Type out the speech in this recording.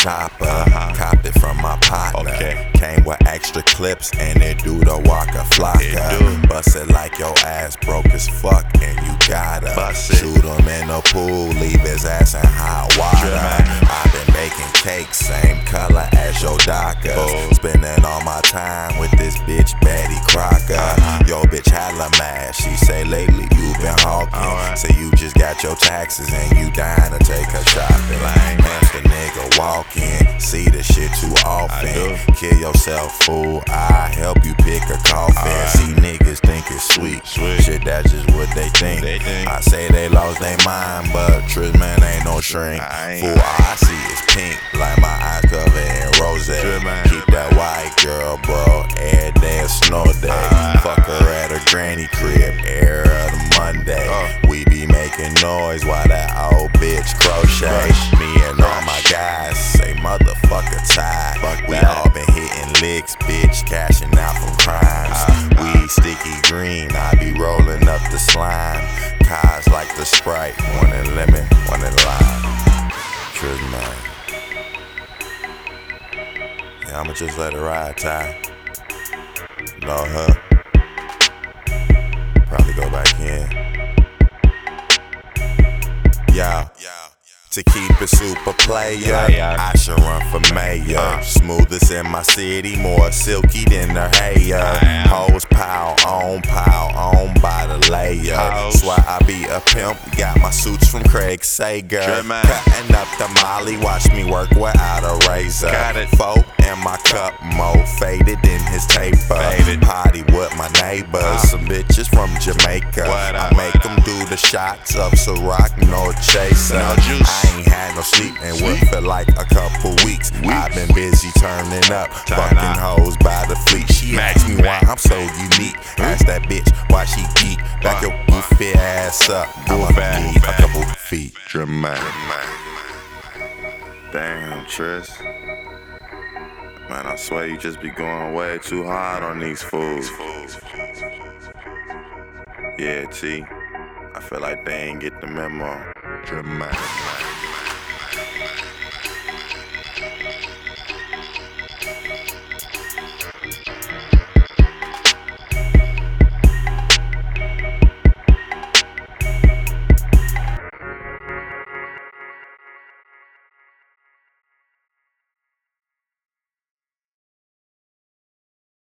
chopper. Copped it from my partner. Came with extra clips and it do the Waka Flocka. Bust it like your ass broke as fuck and you gotta shoot him in the pool, leave his ass in hot water. I've been baking cakes, same color as your DACA. Spending all my time with this bitch Betty Crocker. Yo bitch hella mad, she say lately you been hawking. Say you just got your taxes and you dying to take her shopping. Hamster nigga walking, see the shit too often. Kill yourself, fool, I help you pick a coffin. See niggas think it's sweet, shit that's just what they think. I say they lost their mind, but Trisman ain't no shrink. Fool, all I see is pink, like my eyes covered in rose. Keep that white girl, bro, every day a snow day. Fuck her at her granny crib, air of the Monday. We be making noise while that old bitch crochet. Me and all my guys say motherfucker tired. We all been hitting licks, bitch, cashing out from crimes. We sticky green, I be rolling up the slime. Cars like the Sprite, one in lemon, one in lime. Trisman. Yeah, I'ma just let it ride, Ty. Know her. Probably go back in. Yeah. To keep it super player, I should run for mayor. Smoothest in my city, more silky than her hair. Hoes pile on by the layer. Swear I be a pimp, got my suits from Craig Sager. Cutting up the molly, watch me work without a razor. Folk in my cup, more faded than his taper. Party with my neighbors, some bitches from Jamaica. I make them do the shots of Ciroc, no chaser. I ain't had no sleep and what felt like a couple weeks. I've been busy turning up, fucking hoes by the fleet. She asked me why I'm so unique. Ask that bitch why she geek. Back your goofy ass up. I'ma need a couple feet. Dramatic. Damn, Tris. Man, I swear you just be going way too hard on these fools. Yeah, T. I feel like they ain't get the memo. Dramatic.